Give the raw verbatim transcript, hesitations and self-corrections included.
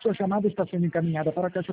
Sua chamada está sendo encaminhada para a caixa